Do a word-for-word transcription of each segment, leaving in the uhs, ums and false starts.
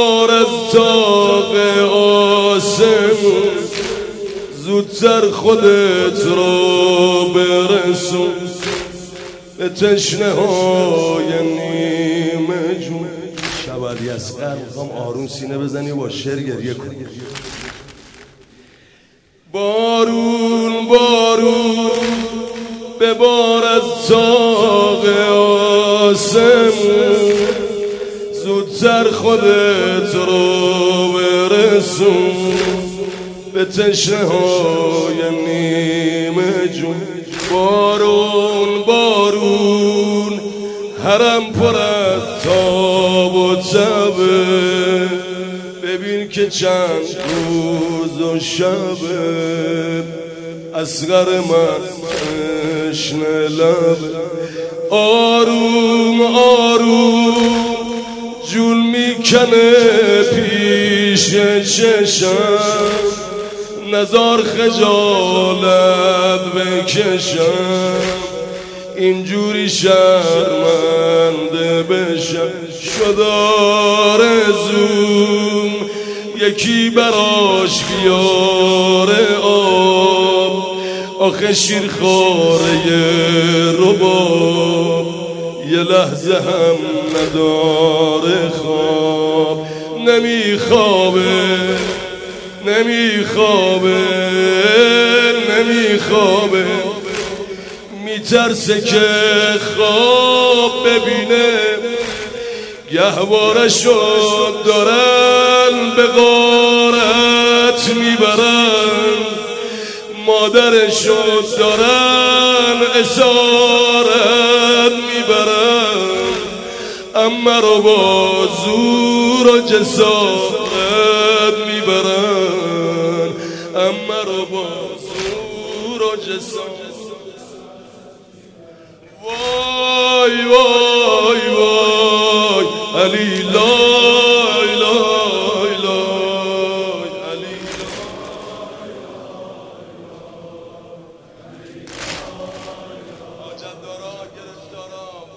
ببار از طاق آسمون، زودتر خودت رو برسون به تشنه های نیمه جون. شبالی اصغر میخوام آروم سینه بزنی با شعر گریه کنی. بارون بارون ببار از طاق آسمون، زودتر خودت رو برسون به تشنه های نیمه جون. بارون بارون حرم پر از تاب و تبه، ببین که چند روز و شبه اصغر من تشنه لبه. آروم آروم جول میکنه پیش چشم، نزار خجالت بکشم اینجوری شرمنده بشم. شد آرزوم یکی براش بیاره آب، آخه شیرخواره رباب یه لحظه هم نداره خواب. نمیخوابه نمیخوابه نمیخوابه، میترسه که خواب ببینه. گهواره شد دارن به غارت میبرن، مادر شد دارن اسارت میبرن. اما رو با زور و جسارت میبرن، اما رو با زور و جسارت. وای وای وای علی لای لای لای علی حاجت دارم گرفتارم.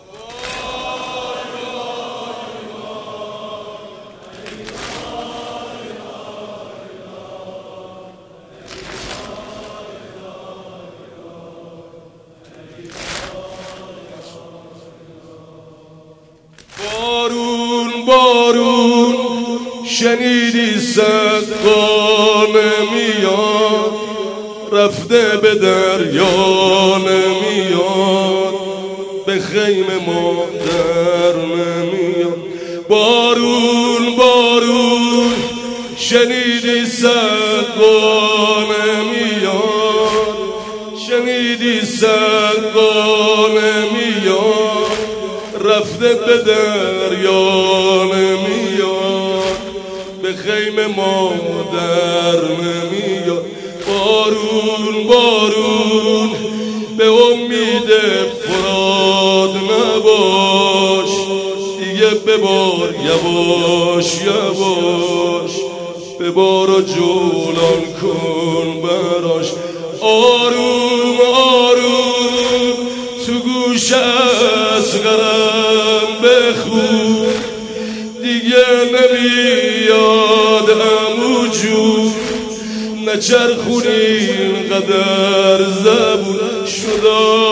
بارون بارون شنیدی سقا نمیاد، رفته به دریا نمیاد، به خیمه مادر نمیاد. بارون بارون شنیدی سقا نمیاد، شنیدی سقا نمیاد، رفته به دریا نمیاد، به خیمه مادر نمیاد. بارون بارون به امید فراد نباش، دیگه ببار یواش یواش، ببار و جولان کن براش. آروم آروم تو گوش اصغرم بخون، دیگه نمیاد عمو جون، نچرخونی اینقدر زبون. شد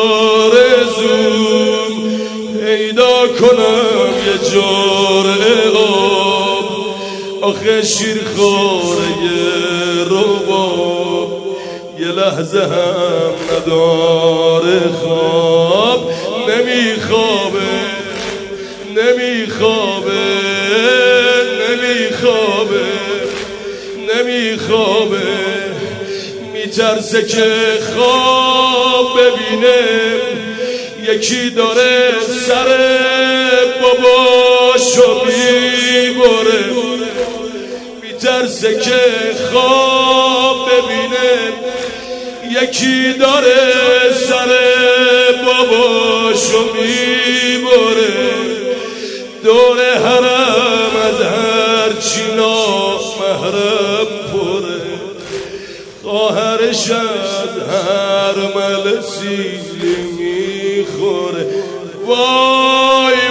آرزوم پیدا کنم یه جرعه آب، آخه شیرخواره رباب یه لحظه هم نداره خواب. نمیخوابه نمیخوابه نمیخوابه نمیخوابه، میترسه که خواب ببینه. یکی داره سر باباشو میبره، میترسه که خواب ببینه. یکی داره سر باباشو میبره، دور حرم از هر چی نامحرم پره. خواهرش از هر ملسی میخوره. وای